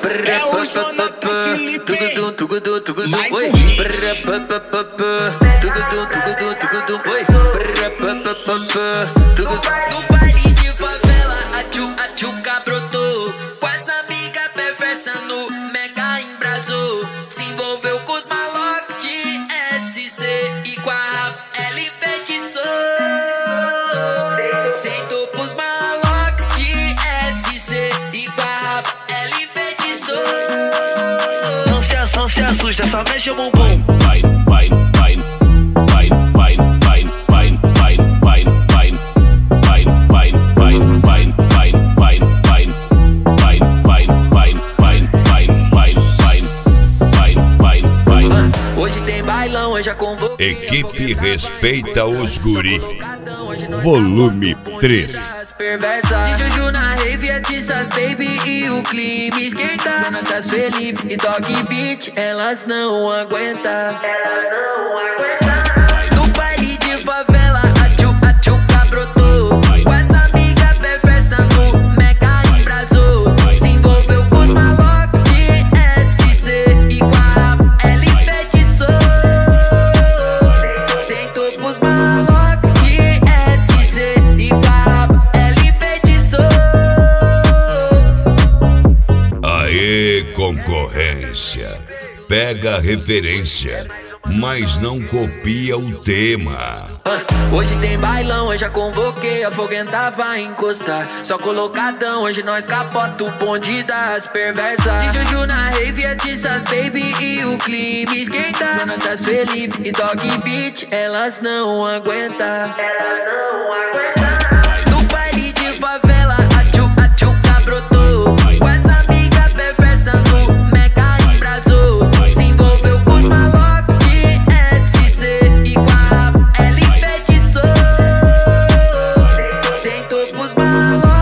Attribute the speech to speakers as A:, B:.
A: É o Jonathan Felipe, mais um
B: No baile de favela, a tchuca brotou. Com as amigas perversas no mega embrasou. Se envolveu com os malocos de SC e com a rap ela enfeitiçou. Sentou pros malocos de SC e com a rap ela enfeitiçou.
C: Não se assusta, só mexe o bumbum.
B: Hoje tem bailão, hoje já convoquei.
D: Equipe Respeita os Guri, volume 3.
B: Perversa, de Juju na rave, é Tissas Baby e o clima esquenta. Donatas Felipe e Dog Beat, elas não aguentam. No baile de favela, a tchuca brotou. Com essa amiga perversa no mega embrasou. Se envolveu com os malocos de SC e com a rap ela enfeitiçou. Sentou pros malocos de SC e com a rap ela enfeitiçou.
D: Aê, concorrência, pega a referência, mas não copia o tema.
B: Hoje tem bailão, hoje já convoquei, a foguenta vai encostar. Só colocadão, hoje nós capota o bonde das perversas. De Juju na rave, é Tissas Baby e o clima esquenta. Donatas Felipe e Dog Beat, elas não aguentam. No baile de favela, a tchuca brotou. Com essa amiga perversa no mega embrasou. Se envolveu com os malocos de SC e com a rap ela enfeitiçou. Sentou pros malocos